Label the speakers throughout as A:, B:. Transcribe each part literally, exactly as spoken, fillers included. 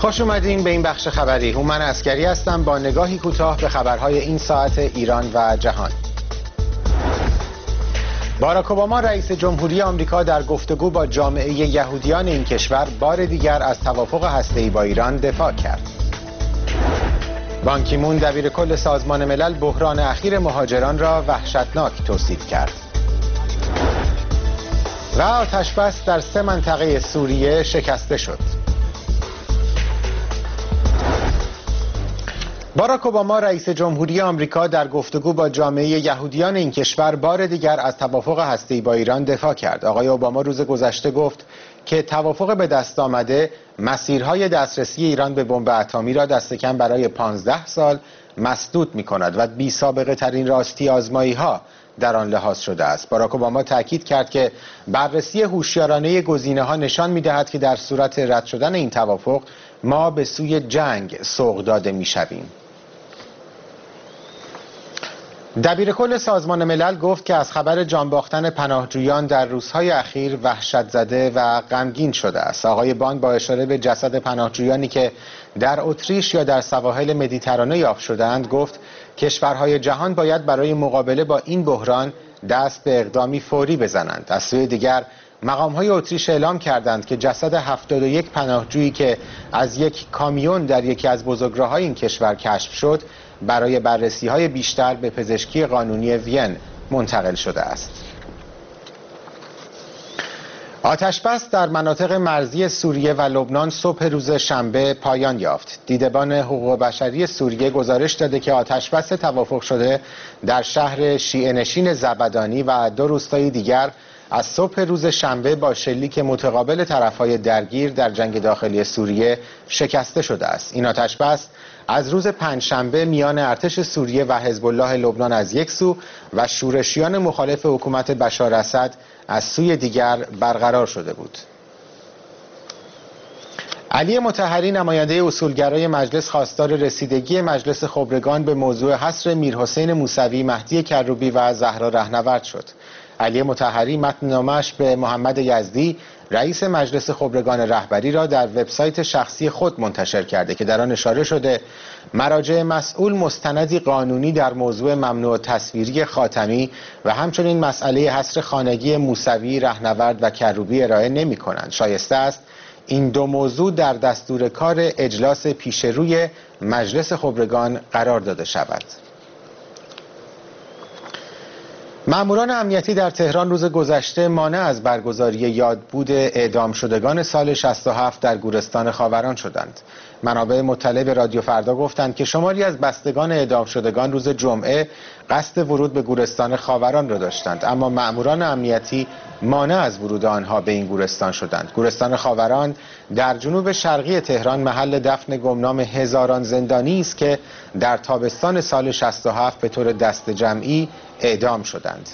A: خوش اومدین به این بخش خبری. هومن عسکری هستم با نگاهی کوتاه به خبرهای این ساعت ایران و جهان. باراک اوباما رئیس جمهوری آمریکا در گفتگو با جامعه یهودیان این کشور بار دیگر از توافق هسته‌ای با ایران دفاع کرد. بان کی مون دبیر کل سازمان ملل بحران اخیر مهاجران را وحشتناک توصیف کرد. و آتش‌بس در سه منطقه سوریه شکسته شد. باراک اوباما رئیس جمهوری آمریکا در گفتگو با جامعه یهودیان این کشور بار دیگر از توافق هسته‌ای با ایران دفاع کرد. آقای اوباما روز گذشته گفت که توافق به دست آمده مسیرهای دسترسی ایران به بمب اتمی را دست کم برای پانزده سال مسدود می‌کند و بی سابقه ترین راستی آزمایی‌ها در آن لحاظ شده است. باراک اوباما تاکید کرد که بررسی هوشیارانه گزینه‌ها نشان می‌دهد که در صورت رد شدن این توافق ما به سوی جنگ سوق داده می‌شویم. دبیر کل سازمان ملل گفت که از خبر جان باختن پناهجویان در روزهای اخیر وحشت زده و غمگین شده است. آقای بان با اشاره به جسد پناهجویانی که در اتریش یا در سواحل مدیترانه یافت شدند گفت کشورهای جهان باید برای مقابله با این بحران دست به اقدامی فوری بزنند. از سوی دیگر مقام‌های اتریش اعلام کردند که جسد هفتاد و یک پناهجویی که از یک کامیون در یکی از بزرگراه‌های این کشور کشف شد برای بررسی‌های بیشتر به پزشکی قانونی وین منتقل شده است. آتش‌بس در مناطق مرزی سوریه و لبنان صبح روز شنبه پایان یافت. دیدبان حقوق بشری سوریه گزارش داده که آتش‌بس توافق شده در شهر شیعه‌نشین زبدانی و دو روستای دیگر از صبح روز شنبه با شلیک متقابل طرف‌های درگیر در جنگ داخلی سوریه شکسته شده است. این آتش‌بس از روز پنجشنبه میان ارتش سوریه و حزب الله لبنان از یک سو و شورشیان مخالف حکومت بشار اسد از سوی دیگر برقرار شده بود. علی مطهری نماینده اصولگرای مجلس خواستار رسیدگی مجلس خبرگان به موضوع حصر میرحسین موسوی، مهدی کروبی و زهرا رهنورد شد. علی مطهری متن نامه‌اش به محمد یزدی رئیس مجلس خبرگان رهبری را در وبسایت شخصی خود منتشر کرده که در آن اشاره شده مراجع مسئول مستندی قانونی در موضوع ممنوع تصویری خاتمی و همچنین مسئله حصر خانگی موسوی، رهنورد و کروبی ارائه نمی‌کنند. شایسته است این دو موضوع در دستور کار اجلاس پیشروی مجلس خبرگان قرار داده شود. ماموران امنیتی در تهران روز گذشته مانع از برگزاری یادبود اعدام شدگان سال شصت و هفت در گورستان خاوران شدند. منابع مطلع به رادیو فردا گفتند که شماری از بستگان اعدام شدگان روز جمعه قصد ورود به گورستان خاوران را داشتند، اما ماموران امنیتی مانع از ورود آنها به این گورستان شدند. گورستان خاوران در جنوب شرقی تهران محل دفن گمنام هزاران زندانی است که در تابستان سال شصت و هفت به طور دست جمعی اعدام شدند.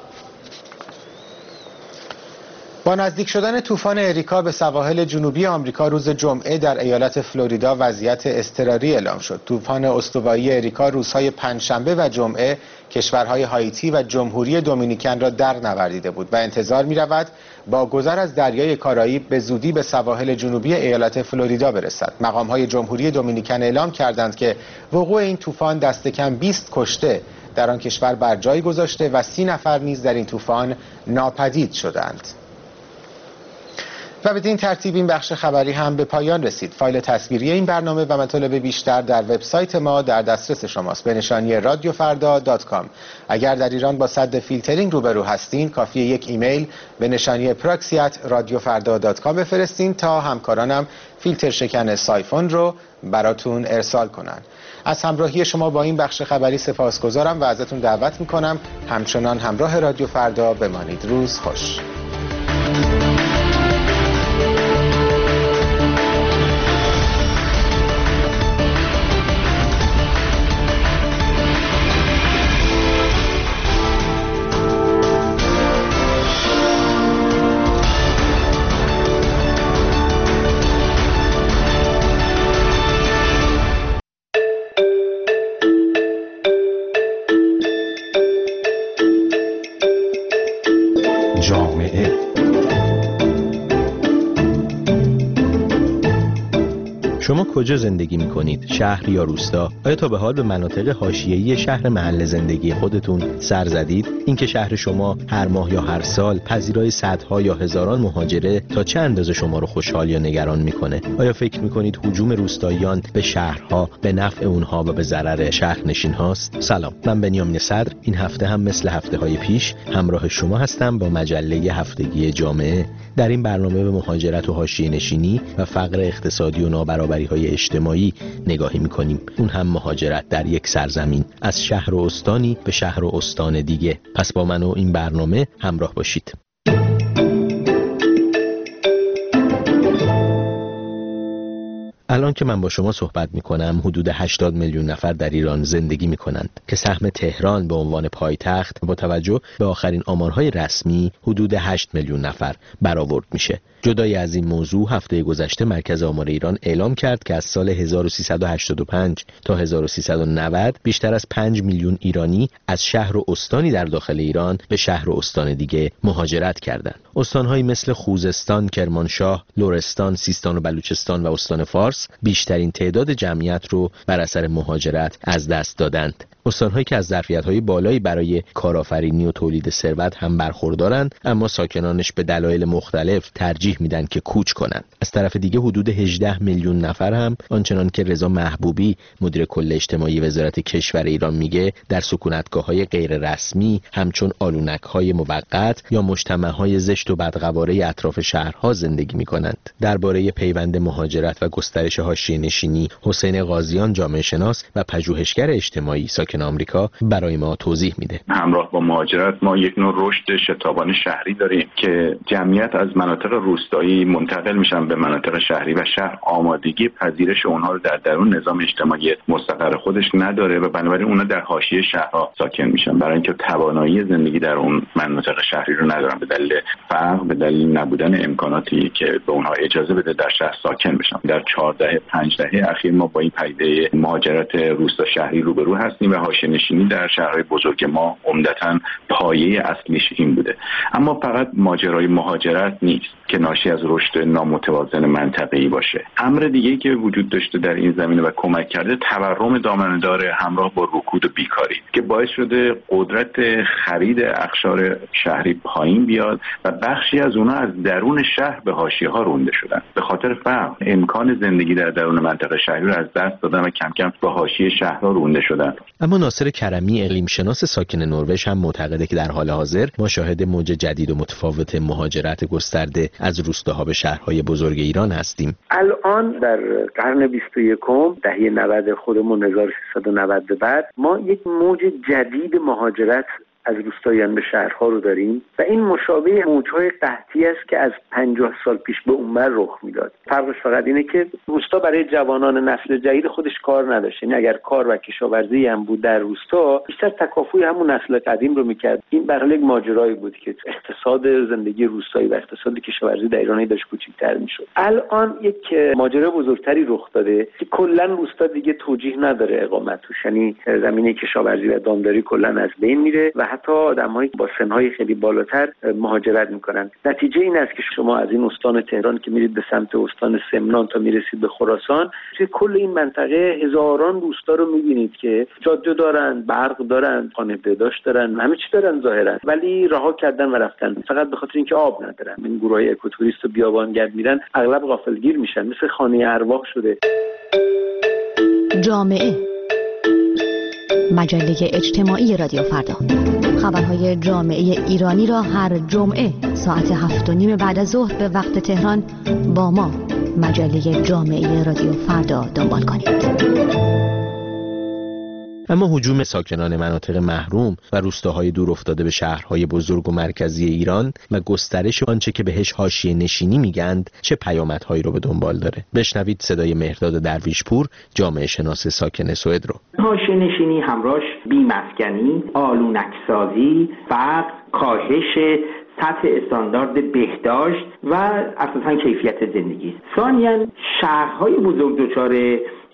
A: با نزدیک شدن طوفان اریکا به سواحل جنوبی آمریکا روز جمعه در ایالت فلوریدا وضعیت اضطراری اعلام شد. طوفان استوایی اریکا روزهای پنجشنبه و جمعه کشورهای هایتی و جمهوری دومینیکن را در نوردیده بود و انتظار می رود با گذر از دریای کارائیب به زودی به سواحل جنوبی ایالت فلوریدا برسد. مقام‌های جمهوری دومینیکن اعلام کردند که وقوع این طوفان دست کم بیست کشته در آن کشور بر جای گذاشته و سی نفر نیز در این طوفان ناپدید شدند. و بدین ترتیب این بخش خبری هم به پایان رسید. فایل تصویری این برنامه و مطالب بیشتر در وبسایت ما در دسترس شماست به نشانی رادیو فردا دات کام. اگر در ایران با سد فیلترینگ روبرو هستین کافیه یک ایمیل به نشانی پراکسی ات رادیو فردا دات کام بفرستین تا همکارانم فیلتر شکن سایفون رو براتون ارسال کنن. از همراهی شما با این بخش خبری سپاسگزارم و ازتون دعوت میکنم همچنان همراه رادیو فردا بمانید. روز خوش.
B: جامعه کجا زندگی میکنید؟ شهر یا روستا؟ آیا تا به حال به مناطق حاشیه‌ای شهر محل زندگی خودتون سر زدید؟ اینکه شهر شما هر ماه یا هر سال پذیرای صدها یا هزاران مهاجره تا چه اندازه شما رو خوشحال یا نگران میکنه؟ آیا فکر میکنید هجوم روستاییان به شهرها به نفع اونها و به ضرر شهرنشین هاست؟ سلام، من بنیامین صدر. این هفته هم مثل هفته های پیش همراه شما هستم با مجله هفتگی جامعه. در این برنامه به مهاجرت و حاشیه نشینی و فقر اقتصادی و نابرابری های اجتماعی نگاهی میکنیم. اون هم مهاجرت در یک سرزمین، از شهر و استانی به شهر و استان دیگه. پس با من و این برنامه همراه باشید. الان که من با شما صحبت میکنم حدود هشتاد میلیون نفر در ایران زندگی میکنند که سهم تهران به عنوان پایتخت با توجه به آخرین آمارهای رسمی حدود هشت میلیون نفر برآورد میشه. جدای از این موضوع هفته گذشته مرکز آمار ایران اعلام کرد که از سال هزار و سیصد و هشتاد و پنج تا هزار و سیصد و نود بیشتر از پنج میلیون ایرانی از شهر و استانی در داخل ایران به شهر و استان دیگه مهاجرت کردند. استان‌هایی مثل خوزستان، کرمانشاه، لرستان، سیستان و بلوچستان و استان فارس بیشترین تعداد جمعیت رو بر اثر مهاجرت از دست دادند. استان‌هایی که از ظرفیت‌های بالایی برای کارآفرینی و تولید ثروت هم برخوردارند، اما ساکنانش به دلایل مختلف ترجیح میدن که کوچ کنند. از طرف دیگه حدود هجده میلیون نفر هم آنچنان که رضا محبوبی مدیر کل اجتماعی وزارت کشور ایران میگه در سکونتگاه‌های غیر رسمی همچون آلونک‌های موقت یا مجتمع‌های زشت و بدقواره اطراف شهرها زندگی می‌کنند. درباره پیوند مهاجرت و گسترش حاشیه‌نشینی حسین قاضیان جامعه شناس و پژوهشگر اجتماعی ساکن آمریکا برای ما توضیح میده.
C: همراه با مهاجرت ما یک نوع رشد شتابان شهری داریم که جمعیت از مناطق روستایی منتقل میشن به مناطق شهری و شهر آمادگی پذیرش اونها رو در درون نظام اجتماعی مستقر خودش نداره و بنابراین اونها در حاشیه شهرها ساکن میشن، برای اینکه توانایی زندگی در اون مناطق شهری رو ندارن به دلیل فقر، به دلیل نبودن امکاناتی که به اونها اجازه بده در شهر ساکن بشن. در چهارده پنج دهه اخیر ما با این پدیده مهاجرت روستا شهری روبرو هستیم و حاشیه‌نشینی در شهرهای بزرگ ما عمدتاً پایه اصلیش این بوده. اما فقط ماجرای مهاجرت نیست که ناشی از رشد نامتوازن منطقه‌ای باشه. امر دیگه‌ای که وجود داشته در این زمینه و کمک کرده تورم دامنه‌دار همراه با رکود و بیکاری که باعث شده قدرت خرید اقشار شهری پایین بیاد و بخشی از اونها از درون شهر به حاشیه‌ها رونده شدن. به خاطر فقر امکان زندگی در درون منطقه شهری رو از دست دادن و کم کم به حاشیه شهرها رونده شدن.
B: اما ناصر کرمی اقلیم شناس ساکن نروژ هم معتقده که در حال حاضر ما شاهد موج جدید و متفاوت مهاجرت گسترده از روستاها به شهرهای بزرگ ایران هستیم.
D: الان در قرن بیست و یکم دهه نود خودمون هزار و سیصد و نود به بعد ما یک موج جدید مهاجرت از روستاییان به شهرها رو داریم و این مشابه موج‌های قحطی است که از پنجاه سال پیش به اونور رخ میداد. فرقش فقط اینه که روستا برای جوانان نسل جدید خودش کار نداشت. یعنی اگر کار و کشاورزی هم بود در روستا، بیشتر تکافوی همون نسل قدیم رو میکرد. این برای یک ماجرایی بود که اقتصاد زندگی روستایی و اقتصاد کشاورزی در ایران داشت کوچیک‌تر میشد. الان یک ماجرا بزرگتری رخ داده که کلا روستا دیگه توجیه نداره اقامت توش. یعنی زمینه کشاورزی و دامداری کلا از بین میره و حتی آدم‌هایی با سن‌های خیلی بالاتر مهاجرت می‌کنن. نتیجه این است که شما از این استان تهران که میرید به سمت استان سمنان تا میرسید به خراسان، توی کل این منطقه هزاران روستا رو می‌بینید که جاده دارن، برق دارن، خانه بهداشت دارن، همه چی دارن ظاهرا، ولی رها کردن و رفتن فقط به خاطر اینکه آب ندارن. این گروهای اکوتوریست و بیابانگرد میرن، اغلب غافلگیر میشن، مثل خانه ارواح شده.
E: جامعه مجله اجتماعی رادیو فردا. خبرهای جامعه ایرانی را هر جمعه ساعت هفت و نیم بعد از ظهر به وقت تهران با ما مجله جامعه رادیو فردا دنبال کنید.
B: اما هجوم ساکنان مناطق محروم و روستاهای دور افتاده به شهرهای بزرگ و مرکزی ایران و گسترش آنچه که بهش حاشیه نشینی میگند چه پیامدهایی رو به دنبال داره؟ بشنوید صدای مهرداد درویشپور، جامعه شناس ساکن سوئد رو.
F: حاشیه نشینی همراهش بی‌مسکنی، آلونک‌سازی، فقر، کاهش سطح استاندارد بهداشت و اساساً کیفیت زندگی. ثانیاً شهرهای بزرگ دچار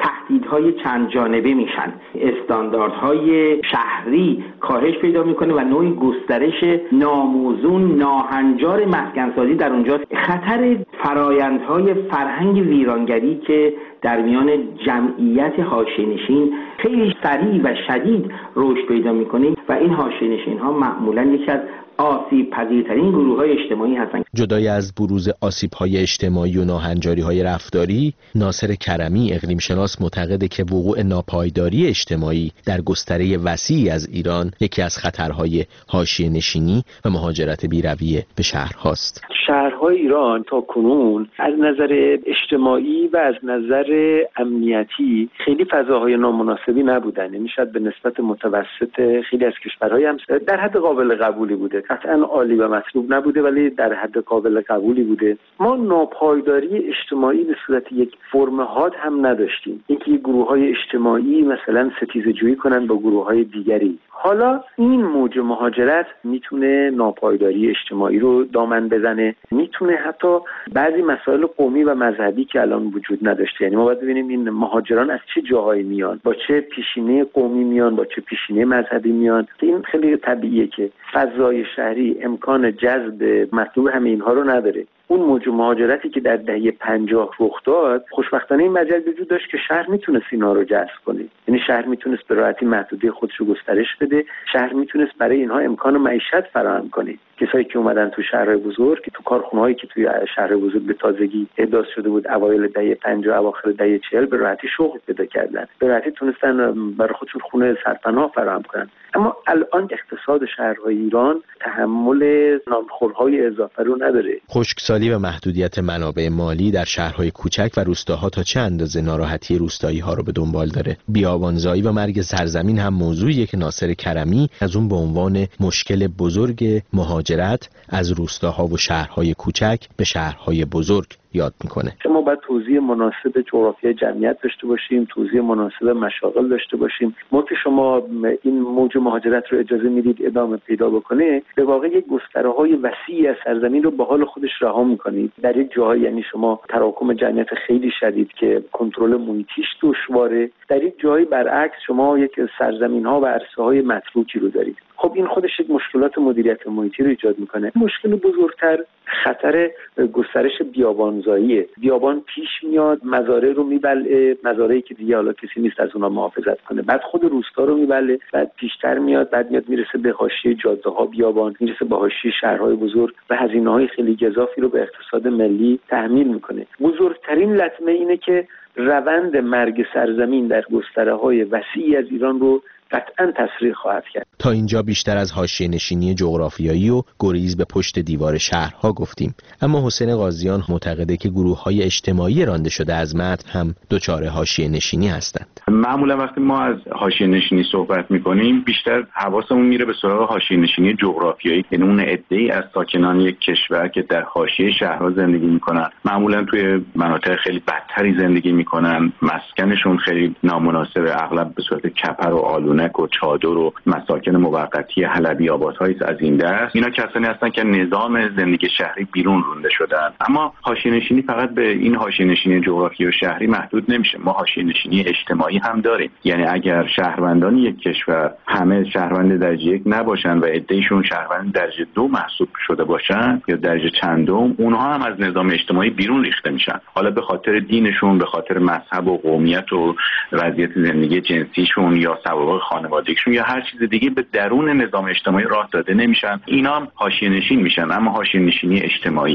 F: تهدیدهای چند جانبه میشن. استانداردهای شهری کاهش پیدا میکنه و نوعی گسترش ناموزون ناهنجار مسکنسازی در اونجا. خطر فرایندهای فرهنگ ویرانگری که در میان جمعیت حاشیه‌نشین خیلی سریع و شدید رشد پیدا میکنه و این حاشیه‌نشین ها معمولا یکی از آسیب پذیرترین گروه های اجتماعی هستند.
B: جدای از بروز آسیب های اجتماعی و ناهنجاری های رفتاری، ناصر کرمی اقلیم شناس معتقده که وقوع ناپایداری اجتماعی در گستره وسیعی از ایران یکی از خطرهای حاشیه نشینی و مهاجرت بی‌رویه به شهرهاست.
D: شهرهای ایران تا کنون از نظر اجتماعی و از نظر امنیتی خیلی فضاهای نامناسبی نبودن. یعنی شاید به نسبت متوسط خیلی از کشورهای هم در حد قابل قبولی بوده. قطعا عالی و مطلوب نبوده ولی در حد قابل قبولی بوده. ما ناپایداری اجتماعی به صورت یک فرم حاد هم نداشتیم. اینکه گروه‌های اجتماعی مثلا ستیزه‌جویی کنن با گروه‌های دیگری. حالا این موج مهاجرت میتونه ناپایداری اجتماعی رو دامن بزنه، میتونه حتی بعضی مسائل قومی و مذهبی که الان وجود نداشته. یعنی ما باید ببینیم این مهاجران از چه جاهایی میان، با چه پیشینه قومی میان، با چه پیشینه مذهبی میان. این خیلی طبیعیه که فضای شهری امکان جذب مطلوب همه اینها رو نداره. اون موج مهاجرتی که در دهه پنجاه رخ داد، خوشبختانه این مجال وجود داشت که شهر میتونست اینا رو جذب کنه. یعنی شهر میتونست به راحتی محدوده خودش رو گسترش بده، شهر میتونست برای اینها امکان معیشت فراهم کنه. کسایی که اومدن تو شهرهای بزرگ، که تو کارخونه‌هایی که توی شهر بزرگ به تازگی احداث شده بود اوایل دهه پنجاه اواخر دهه چهل، به راحتی شغل پیدا کردن، به راحتی تونستن برای خودشون خونه سرپناه فراهم کنن. اما الان اقتصاد شهرهای ایران تحمل نامخورهای اضافه رو نداره.
B: خشکسالی و محدودیت منابع مالی در شهرهای کوچک و روستاها تا چه اندازه ناراحتی روستایی‌ها رو به دنبال داره؟ بیابانزایی و مرگ سرزمین هم موضوعیه که ناصر کرمی از اون به عنوان مشکل بزرگ مهاجرت از روستاها و شهرهای کوچک به شهرهای بزرگ یاد میکنه.
D: ما باید توزیع مناسب جغرافیای جمعیت داشته باشیم، توزیع مناسب مشاغل داشته باشیم. ما که شما این موج مهاجرت رو اجازه میدید ادامه پیدا بکنه، به واقع یک گستره‌های وسیعی از سرزمین رو به حال خودش رها میکنید. در یک جاهایی یعنی شما تراکم جمعیت خیلی شدید که کنترل محیطیش دشواره، در یک جایی برعکس شما یک سرزمین‌ها و عرصه‌های متروکی رو دارید. خب این خودش یک مشکلات مدیریت محیطی رو ایجاد میکنه. مشکل بزرگتر خطر گسترش بیابانزاییه. بیابان پیش میاد، مزارع رو میبلعه، مزارعی که دیگه حالا کسی نیست از اونها محافظت کنه. بعد خود روستا رو میبلعه، بعد پیشتر میاد، بعد میاد میرسه به حاشیه جاده‌ها بیابان، میرسه به حاشیه شهرهای بزرگ و هزینه‌های خیلی گزافی رو به اقتصاد ملی تحمیل میکنه. بزرگترین لطمه اینه که روند مرگ سرزمین در گستره‌های وسیعی از ایران رو قطعاً تسریع خواهد کرد.
B: تا اینجا بیشتر از حاشیه نشینی جغرافیایی و گریز به پشت دیوار شهرها گفتیم، اما حسین قاضیان معتقده که گروه‌های اجتماعی رانده شده از متن هم دچار حاشیه نشینی هستند.
C: معمولا وقتی ما از حاشیه نشینی صحبت می‌کنیم بیشتر حواسمون میره به سراغ حاشیه نشینی جغرافیایی، یعنی اون عده‌ای از ساکنان یک کشور که در حاشیه شهرها زندگی می‌کنن، معمولا توی مناطق خیلی بدتری زندگی می‌کنن، مسکنشون خیلی نامناسبه، اغلب به صورت کپر و آلونک و چادر و مساکن موقتی حلبی آبادهای از این دست. اینا کسانی هستن که نظام زندگی شهری بیرون رونده شدن. اما حاشیه نشینی فقط به این حاشیه نشینی جغرافیایی و شهری محدود نمیشه. ما حاشیه نشینی اجتماعی هم داریم. یعنی اگر شهروندان یک کشور همه شهروند درجه یک نباشن و عده‌شون شهروند درجه دو محسوب شده باشن یا درجه چندم، اونها هم از نظام اجتماعی بیرون ریخته میشن. حالا به خاطر دینشون، به خاطر مذهب و قومیت و وضعیت زندگی جنسیشون یا سوابق خانوادگیشون یا هر چیز دیگه به درون نظام اجتماعی راه داده نمیشن. اینا هم حاشیه نشین میشن، اما حاشیه نشینی اجتماعی.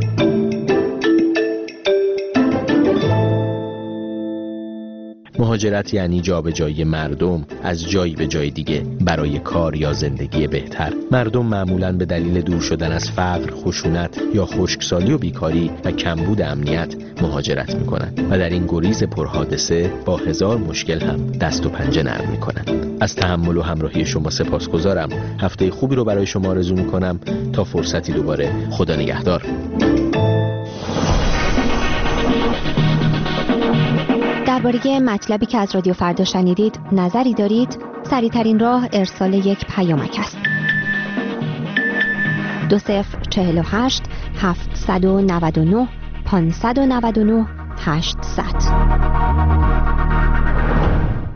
B: مهاجرت یعنی جابجایی مردم از جایی به جای دیگه برای کار یا زندگی بهتر. مردم معمولاً به دلیل دور شدن از فقر، خشونت یا خشکسالی و بیکاری و کمبود امنیت مهاجرت میکنن و در این گریز پرحادثه با هزار مشکل هم دست و پنجه نرم میکنن. از تحمل و همراهی شما سپاسگزارم. هفته خوبی رو برای شما آرزو میکنم. تا فرصتی دوباره، خدا نگهدار.
E: درباره مطلبی که از رادیو فردا شنیدید نظری دارید؟ سریع‌ترین راه ارسال یک پیامک است. دو صفر چهل و هشت هفتصد و نود و نه پانصد و نود و نه هشتصد.